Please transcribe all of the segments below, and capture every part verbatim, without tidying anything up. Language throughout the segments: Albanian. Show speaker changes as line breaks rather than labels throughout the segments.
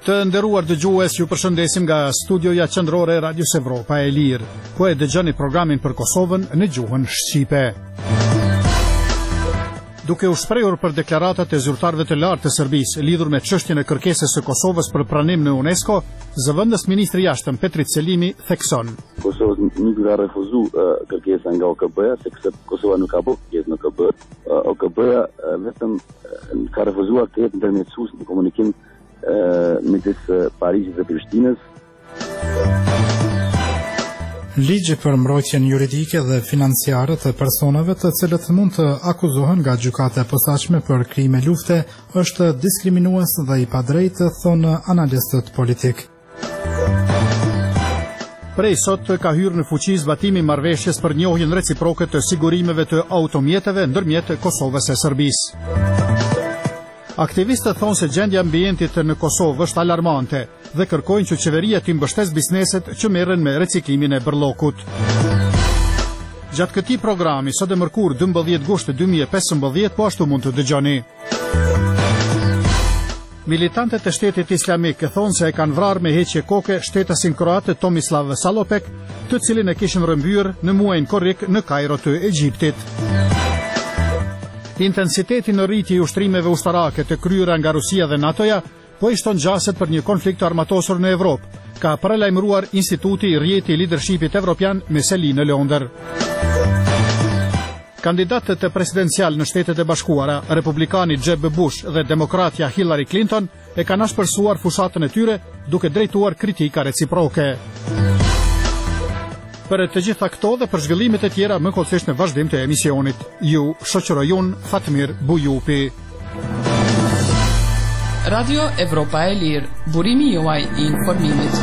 Të nderuar dëgjues, ju përshëndesim nga studioja qendrore e Radios Evropa e Lirë, ku e dëgjoni programin për Kosovën në gjuhën shqipe. Duke u shprehur për deklaratat e zyrtarëve të lartë të Serbisë lidhur me çështjen e kërkesës së Kosovës për pranim në UNESCO, zëvendës ministri i jashtëm Petrit Selimi thekson:
Kosova nuk ka refuzuar kërkesën nga O K B-ja, sepse Kosova nuk ka bërë pjesë në O K B. O K B-ja vetëm ka refuzuar të jetë ndërmjetësues në komunikim midis Parisit dhe Prishtinës.
Ligji për mbrojtjen juridike dhe financiare të personave të cilët mund të akuzohen nga gjykata e posaçme për krime lufte është diskriminues dhe i padrejtë, thonë analistët politik.
Prej sot ka hyrë në fuqi zbatimi i marrëveshjes për njohjen reciproke të sigurimeve të automjeteve ndërmjet Kosovës e Serbisë. Aktivistët thonë se gjendja e ambientit në Kosovë është alarmante dhe kërkojnë që qeveria të mbështesë bizneset që merren me reciklimin e bërllokut. Gjatë këtij programi, sot e mërkur dymbëdhjetë gusht dy mijë e pesëmbëdhjetë, po ashtu mund të dëgjoni. Militantët e Shtetit Islamik thonë se e kanë vrarë me heqje koke shtetasin kroat Tomislav Salopek, të cilin e kishin rrëmbyer në muajin korrik në Kairo të Egjiptit. Intensiteti në rritje i ushtrimeve ushtarake të kryera nga Rusia dhe NATO-ja po i shton gjaset për një konflikt armatosur në Evropë, ka paralajmëruar Instituti i Rjeti i Leadershipit Evropian me seli në Londër. Kandidatët e presidencial në Shtetet e Bashkuara, republikani Jeb Bush dhe demokratja Hillary Clinton, e kanë ashpërsuar fushatën e tyre duke drejtuar kritika reciproke. Për të gjitha këto dhe për zhvillimet e tjera më kollësisht në vazhdim të emisionit. Ju shoqëroj unë Fatmir Bujupi.
Radio Evropa e Lirë, burimi juaj i informimit.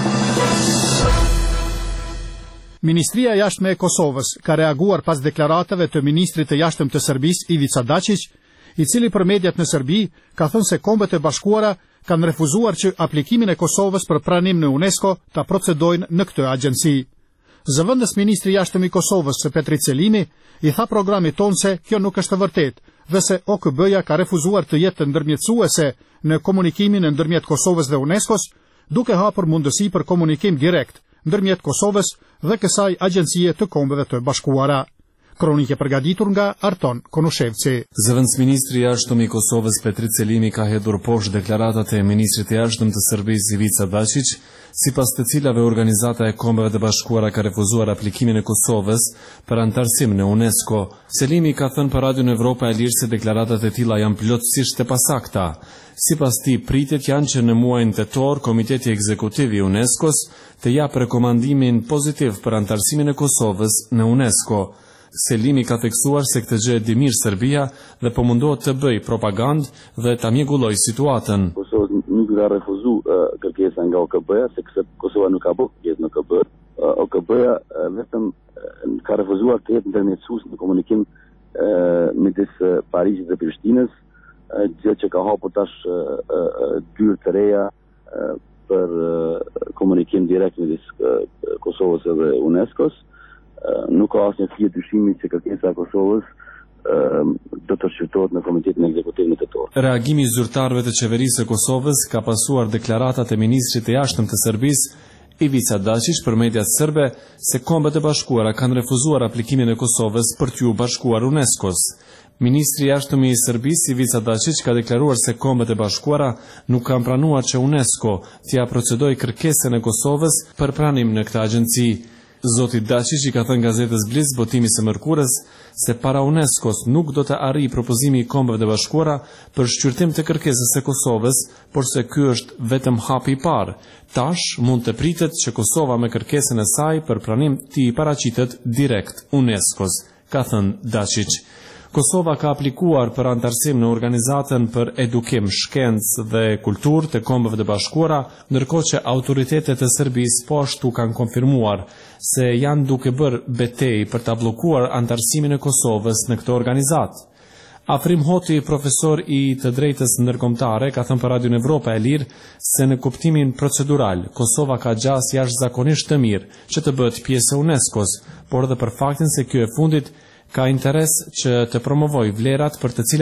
Ministria e Jashtme e Kosovës ka reaguar pas deklaratave të ministrit të jashtëm të Serbisë Ivica Dačić, i cili për mediat në Serbi ka thënë se Kombet e Bashkuara kanë refuzuar që aplikimin e Kosovës për pranim në UNESCO ta procedojnë në këtë agjenci. Zëvendës ministri i jashtëm i Kosovës së Petrit Selimi i tha programit tonë se kjo nuk është e vërtetë dhe se O K B-ja ka refuzuar të jetë ndërmjetësuese në komunikimin e ndërmjet Kosovës dhe UNESCO-s, duke hapur mundësi për komunikim direkt ndërmjet Kosovës dhe kësaj agjencie të Kombeve të Bashkuara. Kronike përgatitur nga Arton Konushevci.
Zëvendës ministri i jashtëm i Kosovës Petrit Selimi ka hedhur poshtë deklaratat e ministrit të jashtëm të Serbisë Ivica Dačić, sipas të cilave organizata e Kombeve të Bashkuara ka refuzuar aplikimin e Kosovës për antarësim në UNESCO. Selimi ka thënë për Radion Evropa e Lirë se deklaratat e tilla janë plotësisht të pasakta. Sipas tij, pritet janë që në muajin tetor Komiteti Ekzekutiv i UNESCO-s të japë rekomandimin pozitiv për antarësimin e Kosovës në UNESCO. Selimi ka theksuar se këtë gjë e di mirë Serbia dhe po mundohet të bëj propagandë dhe ta mjegulloj situatën.
Kosova nuk ka refuzuar kërkesën nga O K B-ja, sepse Kosova nuk ka bërë pjesë në O K B. O K B-ja vetëm ka refuzuar të jetë ndërmjetësues në komunikim midis Parisit dhe Prishtinës, gjë që ka hapur tash dyrë të reja për komunikim direkt midis Kosovës dhe UNESCO-s. Nuk ka asnjë fije dyshimi se kërkesa e Kosovës do të shqyrtohet në Komitetin Ekzekutiv në tetor.
Reagimi i zyrtarëve të qeverisë së Kosovës ka pasuar deklaratat e ministrit të jashtëm të Serbisë Ivica Dačić për mediat serbe se Kombet e Bashkuara kanë refuzuar aplikimin e Kosovës për t'u bashkuar UNESCO-s. Ministri i jashtëm i Serbisë Ivica Dačić ka deklaruar se Kombet e Bashkuara nuk kanë pranuar që UNESCO t'ia procedojë kërkesën e Kosovës për pranim në këtë agjenci. Zoti Dačić i ka thënë gazetës Blic botimi së mërkurës se para UNESCO-s nuk do të arrijë propozimi i Kombeve të Bashkuara për shqyrtim të kërkesës së Kosovës, por se ky është vetëm hapi i parë. Tash mund të pritet që Kosova me kërkesën e saj për pranim t'i paraqitet direkt UNESCO-s, ka thënë Dačić. Kosova ka aplikuar për antarësim në organizatën për edukim, shkencë dhe kulturë të Kombeve të Bashkuara, ndërkohë që autoritetet e Serbisë po ashtu kanë konfirmuar se janë duke bërë betejë për ta bllokuar antarësimin e Kosovës në këtë organizatë. Afrim Hoti, profesor i të drejtës ndërkombëtare, ka thënë për Radion Evropa e Lirë se në kuptimin procedural, Kosova ka gjas jashtëzakonisht të mirë që të bëhet pjesë e UNESCO-s, por edhe për faktin se ky e fundit ka interes që të promovoj vlerat për të cilat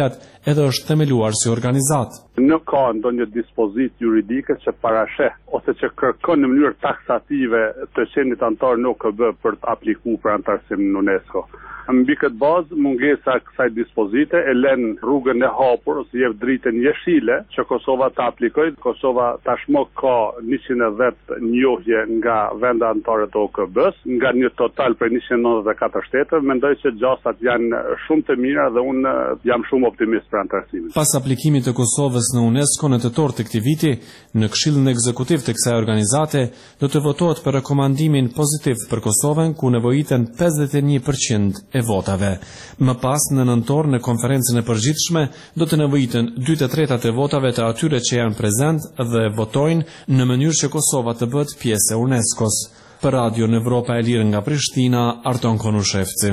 edhe është themeluar si organizat.
Nuk ka ndonjë dispozit juridike që parasheh ose që kërkon në mënyrë taksative të qenit antar në O K B për të aplikuar për antarësim në UNESCO. Mbi këtë bazë, mungesa kësaj dispozite e lën rrugën e hapur ose jep dritën jeshile që Kosova të aplikojë. Kosova tashmë ka njëqind e dhjetë njohje nga vende anëtare të O K B-s, nga një total për njëqind e nëntëdhjetë e katër shteteve. Mendoj që gjasat janë shumë të mira dhe unë jam shumë optimist për antarësimin.
Pas aplikimit të Kosovës në UNESCO në tetor të këtij viti, në Këshillin Ekzekutiv të kësaj organizate do të votohet për rekomandimin pozitiv për Kosovën, ku nevojiten pesëdhjetë e një përqind e votave. Më pas, në nëntor, në konferencën e përgjithshme, do të nevojiten dy të tretat e votave të atyre që janë prezent dhe votojnë në mënyrë që Kosova të bëhet pjesë e UNESCO-s. Për Radio në Evropa e Lirë nga Prishtina, Arton Konushevci.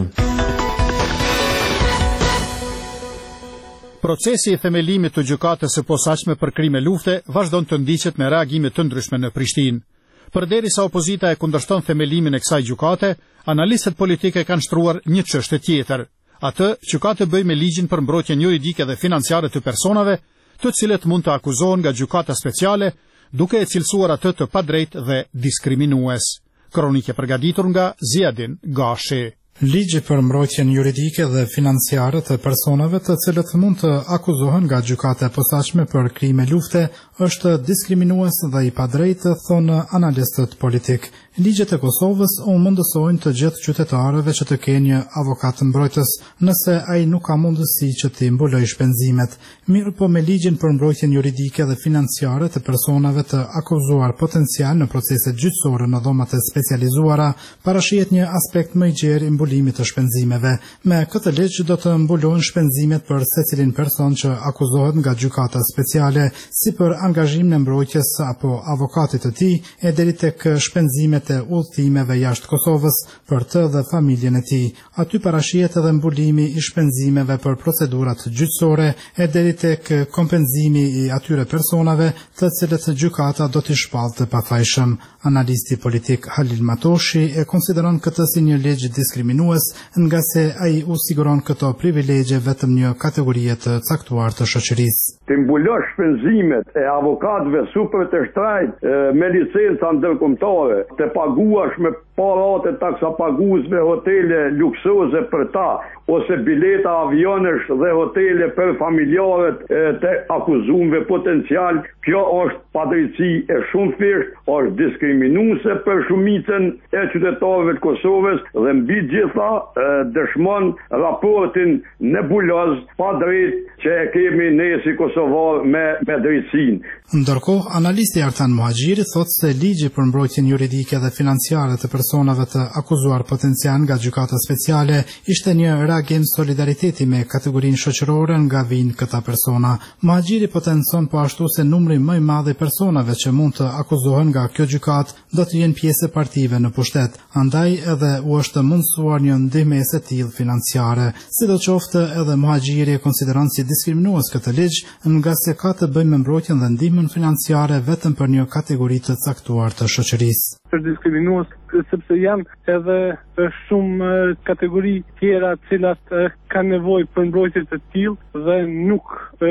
Procesi i themelimit të gjykatës së posaçme për krime lufte vazhdon të ndiqet me reagime të ndryshme në Prishtinë. Përderisa opozita e kundërshton themelimin e kësaj gjykate, analistët politike kanë shtruar një çështje tjetër, atë që ka të bëjë me ligjin për mbrojtjen juridike dhe financiare të personave, të cilët mund të akuzohen nga gjykata speciale, duke e cilësuar atë të padrejtë dhe diskriminues. Kronike përgatitur nga Ziadin Gashi.
Ligji për mbrojtjen juridike dhe financiare të personave të cilët mund të akuzohen nga gjykata e posaçme për krime lufte është diskriminues dhe i padrejtë, thonë analistët politik. Ligjet e Kosovës u mundësojnë të gjithë qytetarëve që të kenë një avokat mbrojtës, nëse ai nuk ka mundësi që të mbulojë shpenzimet. Mirë po me ligjin për mbrojtjen juridike dhe financiare të personave të akuzuar potencial në proceset gjyqësore në dhomat e specializuara, parashihet një aspekt më i gjerë i mbulimit të shpenzimeve. Me këtë ligj do të mbulohen shpenzimet për secilin person që akuzohet nga gjykata speciale, si për angazhim në mbrojtjes apo avokatit të tij, e deri tek shpenzimet e udhëtimeve jashtë Kosovës për të dhe familjen e tij. Aty parashihet edhe mbulimi i shpenzimeve për procedurat gjyqësore e deri tek kompenzimi i atyre personave të cilët gjykata do t'i shpallë të pafajshëm. Analisti politik Halil Matoshi e konsideron këtë si një ligj diskriminues, nga se ai u siguron këto privilegje vetëm një kategorie të caktuar të shoqërisë.
Të mbulosh shpenzimet e avokatëve super të shtrajt me licenca ndërkombëtare, të paguash me parat e taksapaguesve hotele luksoze për ta, ose bileta avionesh dhe hotele për familjarët të akuzuarve potencial, kjo është padrejti e shumë thjesht, është diskriminuese për shumicën e qytetarëve të Kosovës dhe mbi gjitha dëshmon raportin nebuloz padrejt që e kemi ne si kosovar me, me drejtësinë.
Ndërkohë, analisti Artan Muhaxhiri thotë se ligji për mbrojtjen juridike dhe financiare të personave të akuzuar potencial nga gjykata speciale ishte një reagim solidariteti me kategorinë shoqërore nga vijnë këta persona. Muhaxhiri potencon po ashtu se numri më i madh i personave që mund të akuzohen nga kjo gjykatë do të jenë pjesë partive në pushtet, andaj edhe u është mundësuar një ndihmëse e tillë financiare. Sidoqoftë, edhe Muhaxhiri e konsideron si diskriminues këtë ligj, nga se ka të bëjë me mbrojtjen dhe ndihmën financiare vetëm për një kategori të caktuar të shoqërisë.
Është diskriminues sepse janë edhe shumë kategori tjera të cilat kanë nevojë për mbrojtje të tillë dhe nuk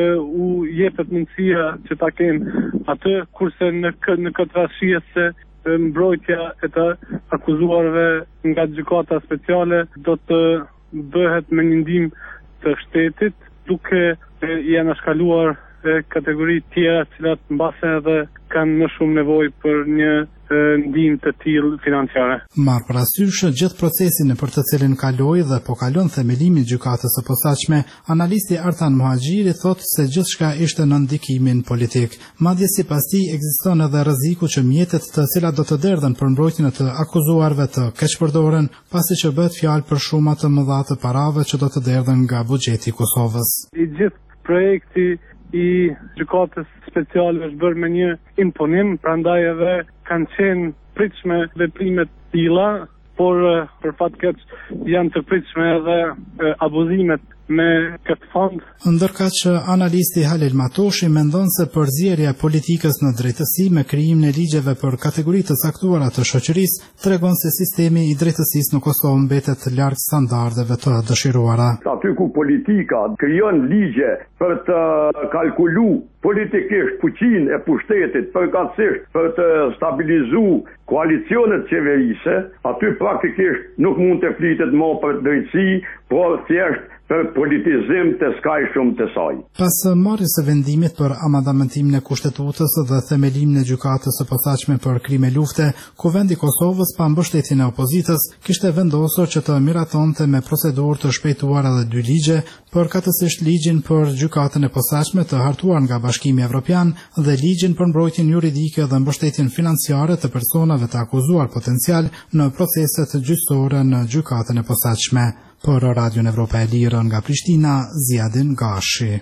u jepet mundësia që ta kenë atë, kurse në në këtë rast shihet se mbrojtja e të akuzuarve nga gjykata speciale do të bëhet me një ndihmë të shtetit, duke i anashkaluar kategori tjera të cilat mbase edhe kanë më shumë nevojë për një ndihmë të tillë financiare.
Marr parasysh gjithë procesin në për të cilin kaloi dhe po kalon themelimin e gjykatës së posaçme, analisti Artan Muhaxhiri thotë se gjithçka ishte në ndikimin politik. Madje sipas tij ekziston edhe rreziku që mjetet të cilat do të derdhen për mbrojtjen e të akuzuarve të keqpërdoren, pasi që bëhet fjalë për shuma të mëdha të parave që do të derdhen nga buxheti i Kosovës.
I gjithë projekti i gjykatës speciale është bërë me një imponim, prandaj edhe kanë qenë pritshme veprimet tilla, por për fat keq janë të pritshme edhe abuzimet me këtë fond.
Ndërkaq që analisti Halil Matoshi mendon se përzierja e politikës në drejtësi me krijimin e ligjeve për kategoritë të caktuara të shoqërisë tregon se sistemi i drejtësisë në Kosovë mbetet larg standardeve të dëshiruara.
Aty ku politika krijon ligje për të kalkuluar politikisht fuqinë e pushtetit, përkatësisht për të stabilizuar koalicionet qeverise, aty praktikisht nuk mund të flitet më për drejtësi, por thjesht për politizim të skajshëm të saj.
Pas marrjes së vendimit për amandamentimin e kushtetutës dhe themelimin e gjykatës së posaçme për krime lufte, Kuvendi i Kosovës pa mbështetjen e opozitës kishte vendosur që të miratonte me procedurë të shpejtuara dhe dy ligje, përkatësisht ligjin për gjykatën e posaçme të hartuar nga Bashkimi Evropian dhe ligjin për mbrojtjen juridike dhe mbështetjen financiare të personave të akuzuar potencial në proceset gjyqësore në gjykatën e posaçme. Për Radion Evropa e Lirë nga Prishtina, Ziadin Gashi.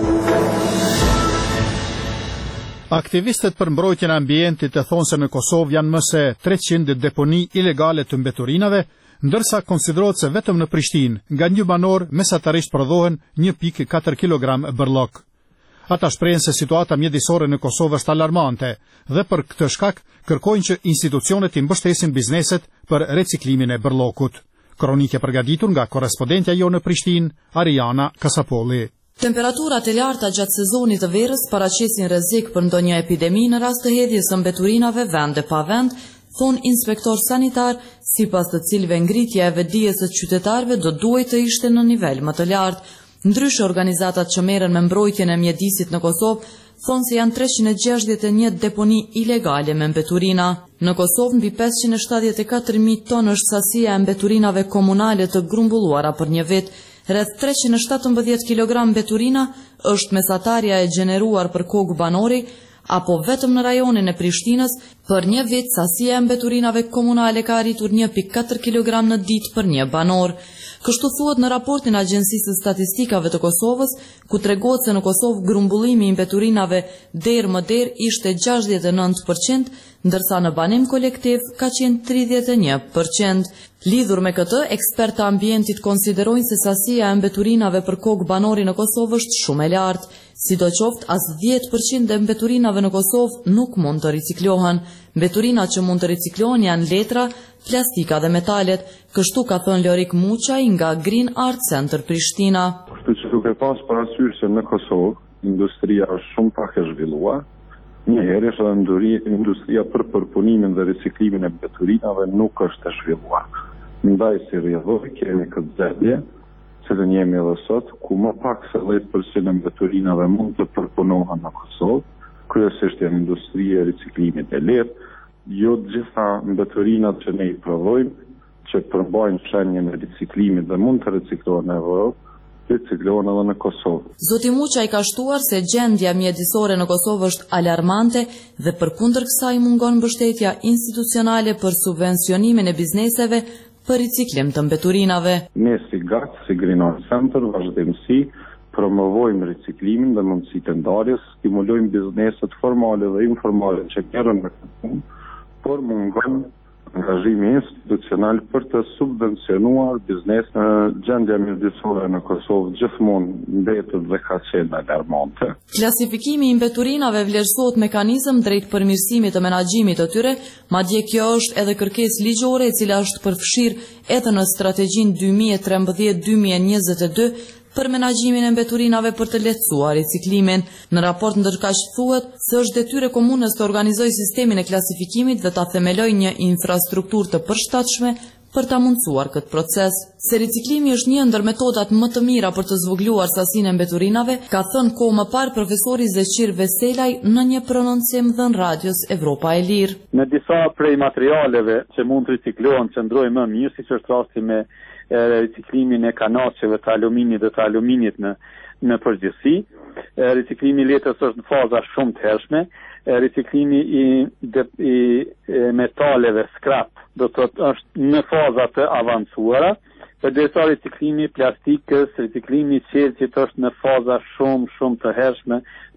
Aktivistët për mbrojtjen e ambientit e thonë se në Kosovë janë më se treqind deponi ilegale të mbeturinave, ndërsa konsiderohet se vetëm në Prishtinë, nga një banor mesatarisht prodhohen një pikë katër kilogram bërllok. Ata shprehen se situata mjedisore në Kosovë është alarmante dhe për këtë shkak kërkojnë që institucionet i mbështesin bizneset për reciklimin e bërllokut. Kronike përgatitur nga korrespondentja jo në Prishtinë, Ariana Kasapolli.
Temperaturat e larta gjatë sezonit të verës paraqesin rrezik për ndonjë epidemi në rast të hedhjes së mbeturinave vende pa vend, thon inspektor sanitar, sipas të cilëve ngritja e vetdijes së qytetarëve do duhej të ishte në nivel më të lartë. Ndryshe, organizatat që merren me mbrojtjen e mjedisit në Kosovë thonë se janë treqind e gjashtëdhjetë e një deponi ilegale me mbeturina. Në Kosovë mbi pesëqind e shtatëdhjetë e katër mijë tonë është sasia e mbeturinave komunale të grumbulluara për një vit. Rreth treqind e shtatëmbëdhjetë kilogram mbeturina është mesatarja e gjeneruar për kokë banori, apo vetëm në rajonin e Prishtinës, për një vit sasia e mbeturinave komunale ka arritur një pikë katër kilogram në ditë për një banor. Kështu thuhet në raportin e Agjencisë së Statistikave të Kosovës, ku tregohet se në Kosovë grumbullimi i mbeturinave derë më derë ishte gjashtëdhjetë e nëntë përqind, ndërsa në banim kolektiv ka qenë tridhjetë e një përqind. Lidhur me këtë, ekspertë ambientit konsiderojnë se sasia e mbeturinave për kokë banori në Kosovë është shumë e lartë. Sidoqoftë, as dhjetë përqind e mbeturinave në Kosovë nuk mund të riciklohen. Mbeturinat që mund të riciklohen janë letra, plastika dhe metalet, kështu ka thënë Lorik Muçaj nga Green Art Center Prishtina.
Kështu që duke pas parasysh se në Kosovë industria është shumë pak e zhvilluar, njëherë është edhe industria për përpunimin dhe riciklimin e mbeturinave nuk është e zhvilluar. Ndaj si rrjedhoj kemi këtë zgjedhje, që të njemi edhe sot, ku më pak se dhjetë përqind e mbeturinave mund të përpunohen në Kosovë, kryesisht janë industria e riciklimit e lehtë, jo të gjitha mbeturinat që ne i prodhojmë, që përmbajnë shenjën e riciklimit dhe mund të riciklohen në Evropë, riciklohen edhe në Kosovë.
Zoti Muçaj ka shtuar se gjendja mjedisore në Kosovë është alarmante dhe përkundër kësaj mungon mbështetja institucionale për subvencionimin e bizneseve për riciklim të mbeturinave.
Ne si G A C, si Green Art Center, vazhdimsi promovojmë riciklimin dhe mundësitë e ndarjes, stimulojmë bizneset formale dhe informale që kërën në këtë punë, por mungon angazhimi institucional për të subvencionuar biznes në gjendja mjedisore në Kosovë gjithmonë mbetet dhe ka qenë alarmante.
Klasifikimi i mbeturinave vlerësohet mekanizëm drejt përmirësimit të menaxhimit të tyre, madje kjo është edhe kërkesë ligjore e cila është përfshirë edhe në strategjinë dy mijë e trembëdhjetë dy mijë e njëzet e dy për menaxhimin e mbeturinave për të lehtësuar riciklimin. Në raport ndërkaq thuhet se është detyrë komunës të organizojë sistemin e klasifikimit dhe ta themelojë një infrastrukturë të përshtatshme për ta mundësuar këtë proces. Se riciklimi është një ndër metodat më të mira për të zvogëluar sasinë e mbeturinave, ka thënë kohë më parë profesori Zeqir Veselaj në një prononcim dhënë radios Evropa e Lirë.
Në disa prej materialeve që mund të riciklohen qëndrojnë më mirë, siç është rasti me riciklimin e kanaqeve të aluminit dhe të aluminit në, në përgjithësi. Riciklimi i letrës është në faza shumë të hershme. Riciklimi i, de, i metaleve scrap do të është në faza të avancuara. Përderisa riciklimi i plastikës, riciklimi i qelçit është në faza shumë shumë të hershme,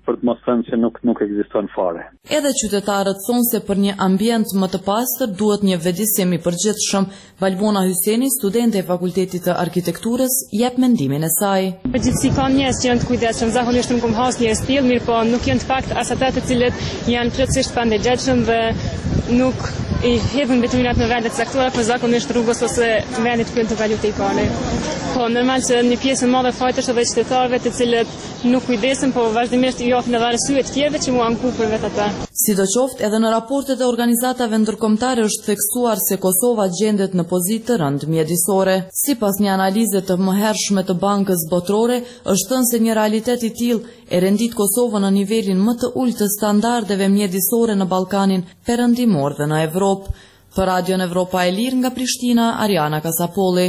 për të mos thënë që nuk nuk ekziston fare.
Edhe qytetarët thonë se për një ambient më të pastër duhet një vedisim i përgjithshëm. Valbona Hyseni, studente e Fakultetit të Arkitekturës, jep mendimin e saj.
Përgjithësi ka njerëz që janë të kujdesshëm, zakonisht nuk kam hasë një stil, mirë po nuk janë të fakt as ata të cilët janë plotësisht pandegjetshëm dhe nuk i hedhin veturinat në vende të caktuara, por zakonisht rrugës ose vendit ku të kaluar i parë. Po normal që një pjesë e madhe fajtësh edhe qytetarëve të cilët nuk kujdesen, po vazhdimisht i japin edhe arsye të tjerëve që muan ku për vetë ata.
Sidoqoftë, edhe në raportet e organizatave ndërkombëtare është theksuar se Kosova gjendet në pozitë të rëndë mjedisore. Sipas një analize të mëhershme të Bankës Botërore, është thënë se një realitet i tillë e rendit Kosovën në nivelin më të ulët të standardeve mjedisore në Ballkanin perëndimor dhe në Evropë. Për Radion Evropa e Lirë nga Prishtina, Ariana Kasapolli.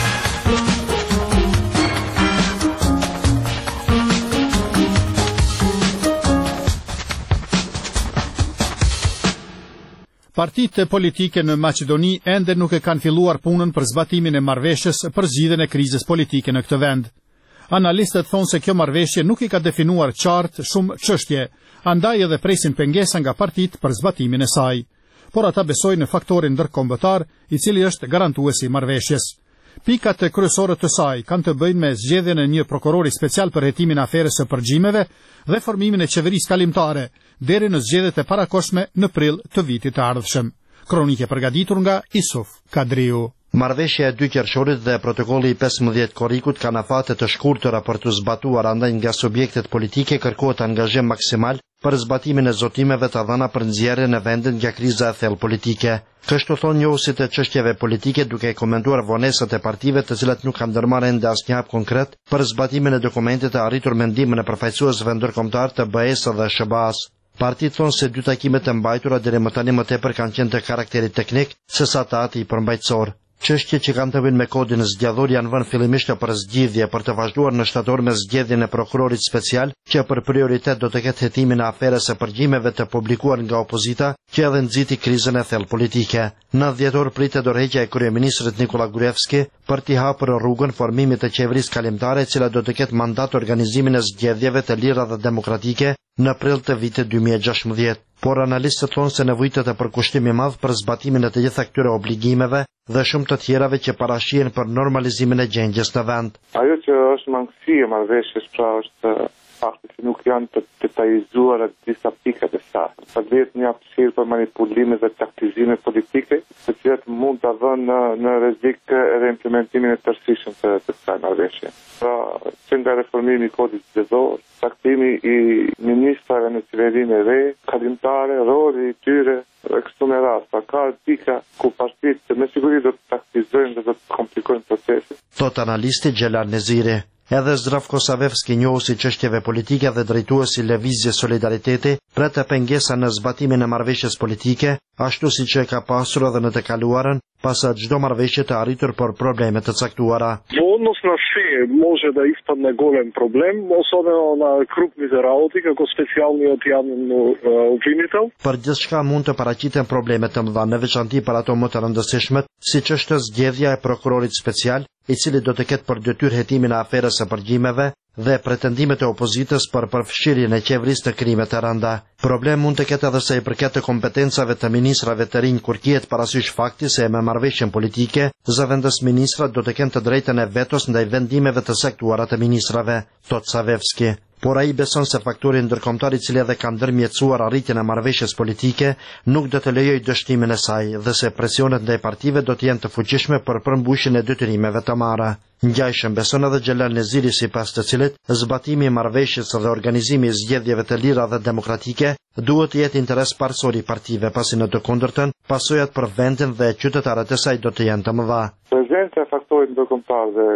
Partitë politike në Maqedoni ende nuk e kanë filluar punën për zbatimin e marrëveshjes për zgjidhjen e krizës politike në këtë vend. Analistët thonë se kjo marrëveshje nuk i ka definuar qartë shumë çështje, andaj edhe presin pengesa nga partitë për zbatimin e saj. Por ata besojnë në faktorin ndërkombëtar, i cili është garantuesi i marrëveshjes. Pikat e kryesore të saj kanë të bëjnë me zgjedhjen e një prokurori special për hetimin e aferës së përgjimeve dhe formimin e qeverisë kalimtare, deri në zgjedhjet e parakohshme në prill të vitit të ardhshëm. Kronike përgatitur nga Isuf Kadriu.
Marrëveshja e dy qershorit dhe protokolli i pesëmbëdhjetë korrikut kanë afate të shkurtëra për të zbatuar, andaj nga subjektet politike kërkohet angazhim maksimal për zbatimin e zotimeve të dhëna për nxjerrjen e vendit nga kriza e thellë politike. Kështu thonë njohuesit e çështjeve politike, duke komentuar vonesat e partive të cilat nuk kanë ndërmarrë ende asnjë hap konkret për zbatimin e dokumentit të arritur me ndihmën e përfaqësuesve ndërkombëtar të B E S dhe S B A-s. Partitë thonë se dy takimet e mbajtura deri më tani më tepër kanë qenë të karakterit teknik sesa të ati përmbajtësor. Çështje që kanë të bëjnë me kodin zgjedhor janë vënë fillimisht për zgjidhje për të vazhduar në shtator me zgjedhjen e prokurorit special, që për prioritet do të ketë hetimin e aferës së përgjimeve të publikuar nga opozita, që edhe nxiti krizën e thellë politike. Në dhjetor pritet dorëheqja e kryeministrit Nikola Gruevski për t'i hapur rrugën formimit të qeverisë kalimtare, e cila do të ketë mandat organizimin e zgjedhjeve të lira dhe demokratike në prill të vitit dy mijë e gjashtëdhjetë. Por analistët thonë se nevojitet e përkushtim i madh për zbatimin e të gjitha këtyre obligimeve dhe shumë të tjerave që parashihen për normalizimin e gjendjes në vend.
Ajo që është mangësi e marrëveshjes pra është fakti që nuk janë të detajizuara disa pikat e saj. Përveç një hapësirë për manipulime dhe taktizime politike, të cilat mund të vënë në, në rrezik edhe implementimin e tërësishëm të, të kësaj marrëveshje. Pra, që nga reformimi i kodit zgjedhor, taktimi i ministrave në qeverinë e re, kalimtare, roli i tyre, e kështu me radhë, pra ka pika ku partitë me siguri do të taktizojnë dhe do të komplikojnë procesin.
Thot analisti Gjelan Neziri. Edhe Zdravko Savevski, njohuesi çështjeve politike dhe drejtuesi Lëvizjes Solidariteti, pret pengesa në zbatimin e marrëveshjes politike, ashtu siç e ka pasur edhe në të kaluarën, pas çdo marrëveshje të arritur për probleme të caktuara.
Odnosno sve može da ispadne golem problem, особено на крупните работи, како специјалниот јавен обвинител.
Për gjithçka mund të paraqiten probleme të mëdha, në veçanti për ato më të rëndësishme, siç është zgjedhja e prokurorit special, i cili do të ketë për detyrë hetimin e aferës së përgjimeve dhe pretendimet e opozitës për përfshirjen e qeverisë të krime të rënda. Problem mund të ketë edhe sa i përket të kompetencave të ministrave të rinj, kur kihet parasysh fakti se me marrëveshjen politike, zëvendës ministrat do të kenë të drejtën e vetos ndaj vendimeve të saktuara të ministrave, thot Savevski. Por ai beson se faktori ndërkombëtar i cili edhe ka ndërmjetësuar arritjen e marrëveshjes politike nuk do të lejojë dështimin e saj dhe se presionet ndaj partive do të jenë të fuqishme për përmbushjen e detyrimeve të marra. Ngjajshëm beson edhe Gjelan Neziri, sipas të cilit zbatimi i marrëveshjes dhe organizimi i zgjedhjeve të lira dhe demokratike duhet të jetë interes parësor i partive, pasi në të kundërtën pasojat për vendin dhe qytetarët e saj do të jenë të mëdha.
Prezenca e faktorit ndërkombëtar dhe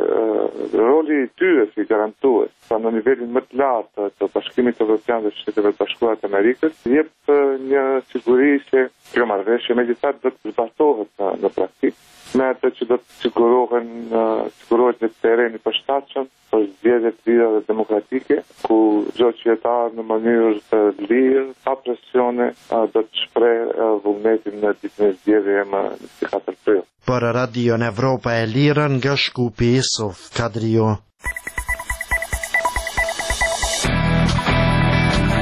roli i tyre si garantues sa në nivelin më të lartë të Bashkimit Evropian dhe Shtetet e Bashkuara të Amerikës jep një siguri se kjo marrëveshje megjithatë do të zbatohet në, në praktikë, me atë që do të sigurohen sigurohet një terren i përshtatshëm për zgjedhje të lira dhe demokratike, ku çdo qytetar në mënyrë të lirë, pa presione, do të shprehë vullnetin në ditën e zgjedhjeve më në katër prill.
Për Radion Evropa e Lirë nga Shkupi, Isuf Kadriu.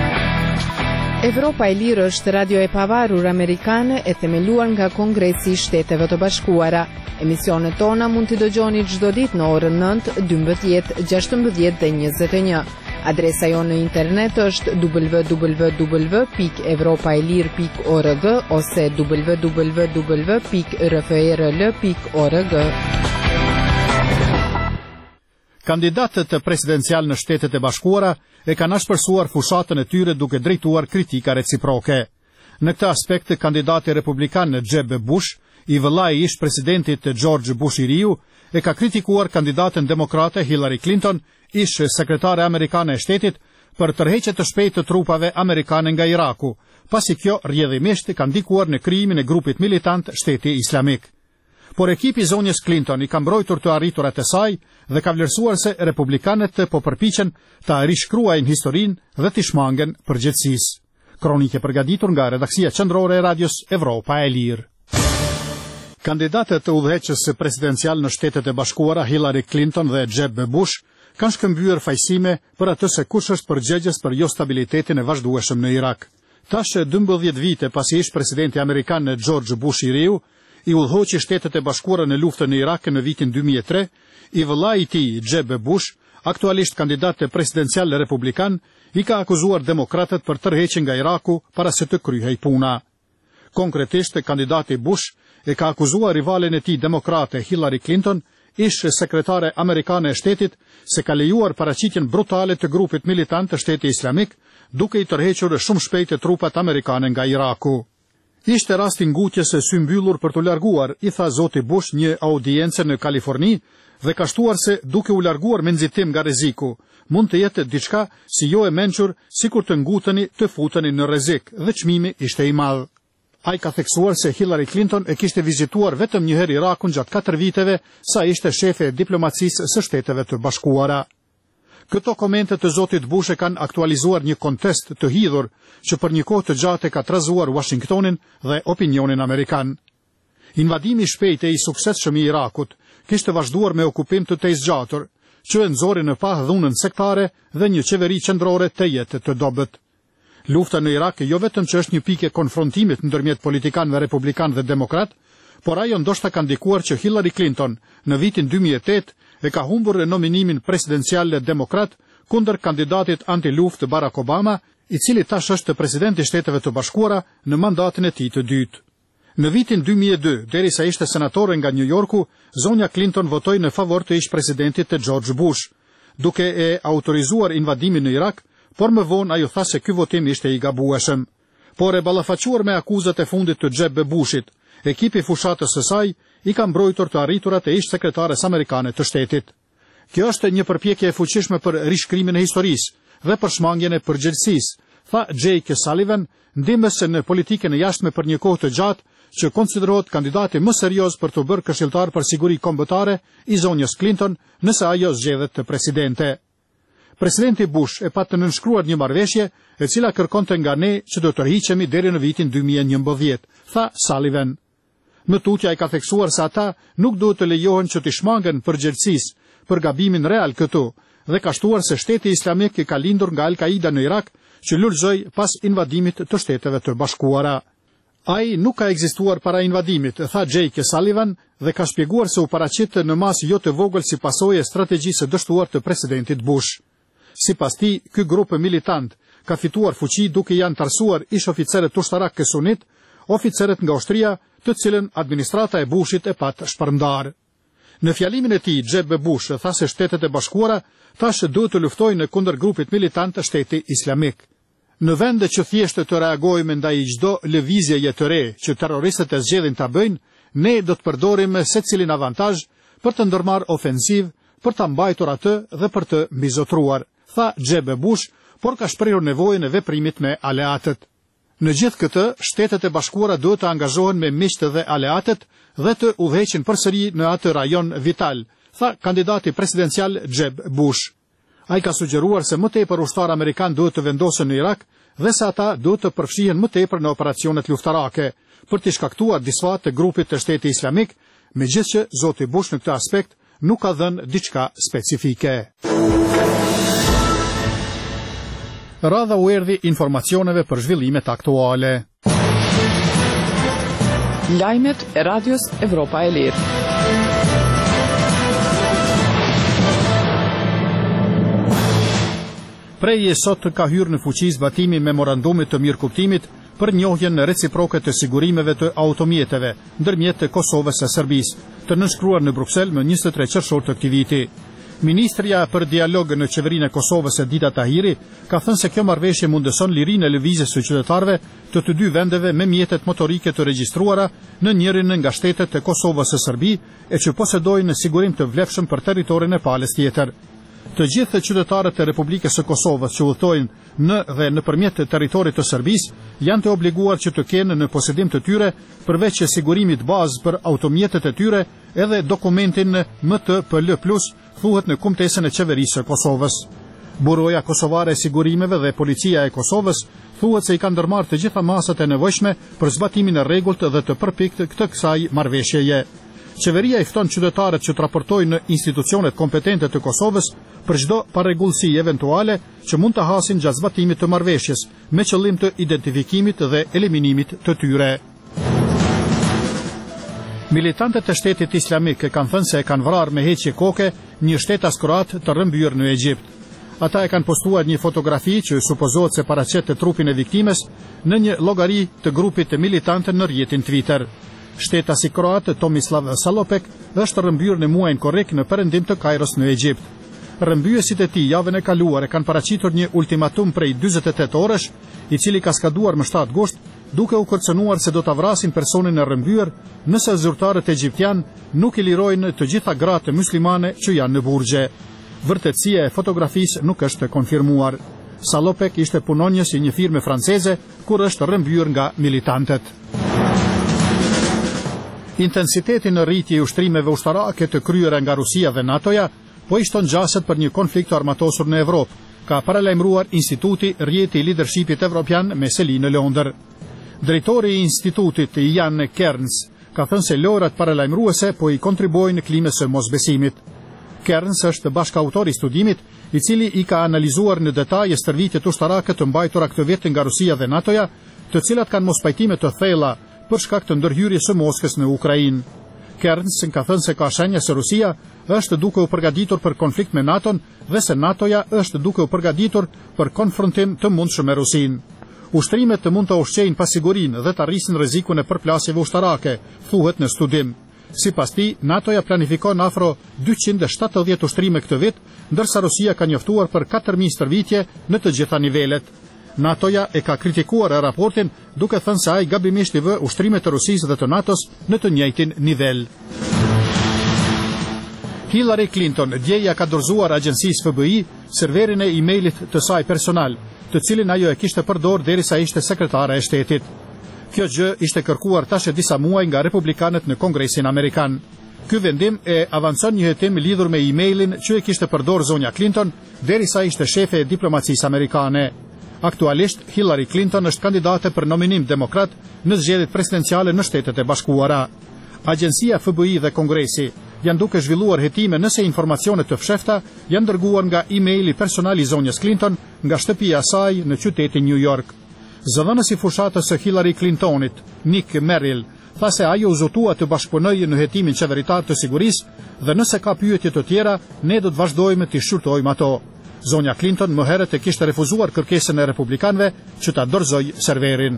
Evropa e Lirë është radio e pavarur amerikane e themeluar nga Kongresi i Shteteve të Bashkuara. Emisionet tona mund t'i dëgjoni çdo ditë në orën nëntë, dymbëdhjetë, gjashtëmbëdhjetë dhe njëzet e një. Adresa jonë në internet është w w w pikë evropaelir pikë org ose w w w pikë r f r l pikë org.
Kandidatët presidencial në Shtetet e Bashkuara e kanë shpërsuar fushatën e tyre duke drejtuar kritika reciproke. Në këtë aspekt, kandidati republikan Jeb Bush, i vëllai i ish presidentit George Bush i riu, e ka kritikuar kandidatën demokrate Hillary Clinton, ish sekretare amerikane e shtetit, për tërheqje të shpejtë të trupave amerikane nga Iraku, pasi kjo rrjedhimisht ka ndikuar në krijimin e grupit militant Shteti Islamik. Por ekipi zonjës Clinton i ka mbrojtur të arriturat e saj dhe ka vlerësuar se republikanët po përpiqen ta rishkruajnë historinë dhe t'i shmangen përgjegjësisë. Kronike përgatitur nga redaksia qendrore e radios Evropa e Lirë. Kandidatët e udhëheqës presidencial në Shtetet e Bashkuara Hillary Clinton dhe Jeb Bush kanë shkëmbyer fajsime për atë se kush është përgjegjës për jo stabilitetin e vazhdueshëm në Irak. Tash dymbëdhjetë vite pasi ish presidenti amerikan George Bush i riu i udhëhoqi Shtetet e Bashkuara në luftën në Irak në vitin dy mijë e tre, i vëllai i tij Jeb Bush, aktualisht kandidat presidencial republikan, i ka akuzuar demokratët për tërheqjen nga Iraku para se të kryhej puna. Konkretisht, kandidati Bush e ka akuzuar rivalen e tij demokrate Hillary Clinton, ish sekretare amerikane e shtetit, se ka lejuar paraqitjen brutale të grupit militant të Shtetit Islamik, duke i tërhequr shumë shpejt trupat amerikane nga Iraku. Ishte rasti ngutjes së sy mbyllur për të larguar, i tha zoti Bush një audiencë në Kaliforni dhe ka shtuar se duke u larguar me nxitim nga rreziku, mund të jetë diçka si jo e mençur, sikur të nguteni të futeni në rrezik dhe çmimi ishte i madh. Ai ka theksuar se Hillary Clinton e kishte vizituar vetëm një herë Irakun gjatë katër viteve sa ishte shefe e diplomacisë së Shteteve të Bashkuara. Këto komente të zotit Bush e kanë aktualizuar një kontest të hidhur që për një kohë të gjatë ka trazuar Washingtonin dhe opinionin amerikan. Invadimi i shpejtë i suksesshëm i Irakut kishte vazhduar me okupim të tezgjatur, që e nxori në pah dhunën sektare dhe një qeveri qendrore të jetë të dobët. Lufta në Irak jo vetëm që është një pikë e konfrontimit ndërmjet politikanëve republikan dhe demokrat, por ajo ndoshta ka ndikuar që Hillary Clinton në vitin dy mijë e tetë e ka humbur nominimin presidencial demokrat kundër kandidatit anti-luftë Barack Obama, i cili tash është presidenti i Shteteve të Bashkuara në mandatin e tij të dytë. Në vitin dy mijë e dy, derisa ishte senatore nga New Yorku, zonja Clinton votoi në favor të ish presidentit të George Bush, duke e autorizuar invadimin në Irak, por më vonë ajo tha se ky votim ishte i gabueshëm. Por e ballafaquar me akuzat e fundit të Jeb Bushit, ekipi fushatës së saj i ka mbrojtur të arriturat e ish sekretares amerikane të shtetit. Kjo është një përpjekje e fuqishme për rishkrimin e historisë dhe për shmangjen e përgjegjësisë, tha Jake Sullivan, ndihmës në politikën e jashtme për një kohë të gjatë, që konsiderohet kandidati më serioz për të bërë këshilltar për siguri kombëtare i zonjës Clinton nëse ajo zgjedhet të presidente. Presidenti Bush e pa të nënshkruar një marrëveshje e cila kërkonte nga ne që do të tërhiqemi deri në vitin dy mijë e njëmbëdhjetë, tha Sullivan. Më tutja i ka theksuar se ata nuk duhet të lejohen që të shmangen përgjegjësisë për gabimin real këtu dhe ka shtuar se Shteti Islamik ka lindur nga Al-Qaida në Irak që lulëzoi pas invadimit të Shteteve të Bashkuara. Ai nuk ka ekzistuar para invadimit, tha Jake Sullivan dhe ka shpjeguar se u paraqit në masë jo të vogël si pasojë e strategjisë së dështuar të presidentit Bush. Sipas tij, ky grup militant ka fituar fuqi duke janë tarsuar ish oficerët ushtarak sunit, oficerët nga ushtria, të cilën administrata e Bushit e pat shpërndar. Në fjalimin e tij, Jeb Bush tha se Shtetet e Bashkuara tash duhet të luftojnë kundër grupit militant të Shtetit Islamik. Në vend që thjesht të reagojmë ndaj çdo lëvizjeje të re që terroristët e zgjedhin ta bëjnë, ne do të përdorim secilin avantazh për të ndërmarrë ofensiv, për ta mbajtur atë dhe për të mbizotruar, tha Jeb Bush, por ka shprehur nevojën e veprimit me aleatët. Në gjithë këtë, Shtetet e Bashkuara duhet të angazhohen me miqtë dhe aleatët dhe të udhëheqin përsëri në atë rajon vital, tha kandidati presidencial Jeb Bush. Ai ka sugjeruar se më tepër ushtar amerikan duhet të vendosen në Irak dhe se ata duhet të përfshihen më tepër në operacionet luftarake për të shkaktuar disfat të grupit të Shtetit Islamik, megjithëse zoti Bush në këtë aspekt nuk ka dhënë diçka specifike. Radha u erdhi informacioneve për zhvillimet aktuale.
Lajmet e Radios Evropa e Lirë.
Prej e sot ka hyrë në fuqi zbatimi memorandumit të mirëkuptimit për njohjen reciproke të sigurimeve të automjeteve ndërmjet të Kosovës së Serbisë, të nënshkruar në Bruksel më njëzet e tre qershor të këtij viti. Ministrja për dialog në qeverinë e Kosovës Edita Tahiri ka thënë se kjo marrëveshje mundëson lirinë e lëvizjes së qytetarëve të të dy vendeve me mjetet motorike të regjistruara në njërin nga shtetet e Kosovës së Serbi e që posedojnë sigurim të vlefshëm për territorin e palës tjetër. Të gjithë qytetarët e Republikës së Kosovës që udhtojnë në dhe nëpërmjet territorit të Serbisë janë të obliguar që të kenë në posedim të tyre, përveç sigurimit bazë për automjetet e tyre, edhe dokumentin M T P L plus, thuhet në kumtesën e qeverisë së Kosovës. Buroja Kosovare e Sigurimeve dhe Policia e Kosovës thuhet se i kanë ndërmarrë të gjitha masat e nevojshme për zbatimin e rregullt dhe të përpikt këtë kësaj marrëveshjeje. Qeveria i fton qytetarët që të raportojnë në institucionet kompetente të Kosovës për çdo parregullsi eventuale që mund të hasin gjatë zbatimit të marrëveshjes, me qëllim të identifikimit dhe eliminimit të tyre. Militantët e Shtetit Islamik kanë thënë se e kanë vrarë me heqje koke një shtetas kroat të rrëmbyer në Egjipt. Ata e kanë postuar një fotografi që supozohet se paraqet të trupin e viktimes në një llogari të grupit të militantë në rrjetin Twitter. Shtetasi kroat Tomislav Salopek është rrëmbyer në muajin korrik në perëndim të Kairos në Egjipt. Rrëmbyesit e tij javën e kaluar e kanë paraqitur një ultimatum prej dyzet e tetë orësh, i cili ka skaduar më shtatë gusht, duke u kërcënuar se do ta vrasin personin e rrëmbyer nëse zyrtarët egjiptian nuk i lirojnë të gjitha gratë muslimane që janë në burgje. Vërtetësia e fotografisë nuk është konfirmuar. Salopek ishte punonjës i një firme franceze kur është rrëmbyer nga militantët. Intensiteti në rritje i ushtrimeve ushtarake të kryera nga Rusia dhe NATO-ja po i shton gjaset për një konflikt të armatosur në Evropë, ka paralajmëruar Instituti Rjeti i Leadershipit Evropian me seli në Londër. Drejtori i institutit Jan Kerns ka thënë se lojrat paralajmëruese po i kontribuojnë klimës së mosbesimit. Kerns është bashkautor i studimit, i cili i ka analizuar në detaj stërvitjet ushtarake të mbajtura këtë vit nga Rusia dhe NATO-ja, të cilat kanë mospajtime të thella për shkak të ndërhyrjes së Moskës në Ukrainë. Kerns ka thënë se ka shenja se Rusia është duke u përgatitur për konflikt me NATO-n dhe se NATO-ja është duke u përgatitur për konfrontim të mundshëm me Rusinë. Ushtrimet të mund të ushqejnë pasigurinë dhe të arrisin rrezikun e përplasjeve ushtarake, thuhet në studim. Sipas tij, NATO-ja planifikon afro dyqind e shtatëdhjetë ushtrime këtë vit, ndërsa Rusia ka njoftuar për katër mijë stërvitje në të gjitha nivelet. NATO-ja e ka kritikuar raportin duke thënë se ai gabimisht i vë ushtrimet të Rusisë dhe të NATO-s në të njëjtin nivel. Hillary Clinton djeja ka dorëzuar agjencisë F B I serverin e emailit të saj personal, të cilin ajo e kishte përdor derisa ishte sekretare e shtetit. Kjo gjë ishte kërkuar tash e disa muaj nga republikanët në Kongresin Amerikan. Ky vendim e avancon një hetim lidhur me emailin që e kishte përdor zonja Clinton derisa ishte shefe e diplomacisë amerikane. Aktualisht, Hillary Clinton është kandidate për nominim demokrat në zgjedhjet presidenciale në Shtetet e Bashkuara. Agjencia F B I dhe Kongresi janë duke zhvilluar hetime nëse informacione të fshehta janë dërguar nga emaili personal i zonjës Clinton nga shtëpia e saj në qytetin New York. Zëdhënësi fushatës së Hillary Clintonit, Nick Merrill, tha se ajo u zotua të bashkëpunojë në hetimin qeveritar të sigurisë dhe nëse ka pyetje të tjera, ne do të vazhdojmë të shqyrtojmë ato. Zonja Clinton më herët e kishte refuzuar kërkesën e republikanëve që ta dorëzojë serverin.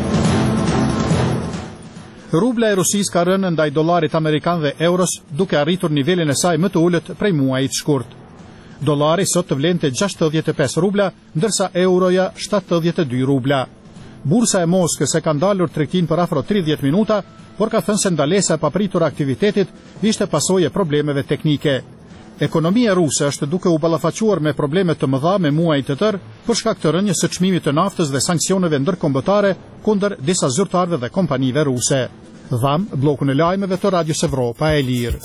Rubla e Rusisë ka rënë ndaj dollarit amerikan dhe euros, duke arritur nivelin e saj më të ulët prej muajit shkurt. Dollari sot të vlente gjashtëdhjetë e pesë rubla, ndërsa euroja shtatëdhjetë e dy rubla. Bursa e Moskës e ka ndalur tregtin për afro tridhjetë minuta, por ka thënë se ndalesa e papritur e aktivitetit ishte pasojë e problemeve teknike. Ekonomia ruse është duke u ballafaquar me probleme të mëdha me muaj të tërë për shkak të rënjes së çmimit të naftës dhe sanksioneve ndërkombëtare kundër disa zyrtarëve dhe kompanive ruse. Dham bllokun e lajmeve të Radios Evropa e Lirë.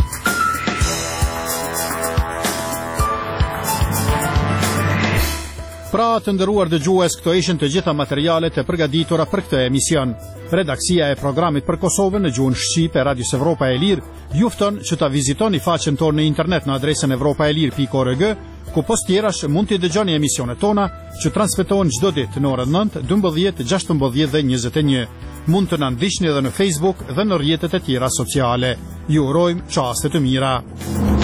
Pra të ndëruar dëgjues, këto ishin të gjitha materialet e përgatitura për këtë emision. Redaksia e programit për Kosovën në gjuhën shqipe Radios Evropa e Lirë ju fton që ta vizitoni faqen tonë në internet në adresën evropaelir pikë org ku post tjerash mund t'i dëgjoni emisionet tona që transmetohen çdo ditë në orën nëntë, dymbëdhjetë, gjashtëmbëdhjetë dhe njëzet e një. Mund të na ndiqni edhe në Facebook dhe në rrjetet e tjera sociale. Ju urojmë çaste të mira.